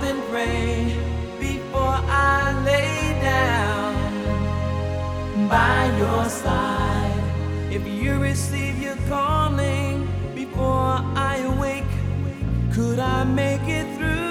and pray before I lay down by your side. If you receive your calling before I awake, could I make it through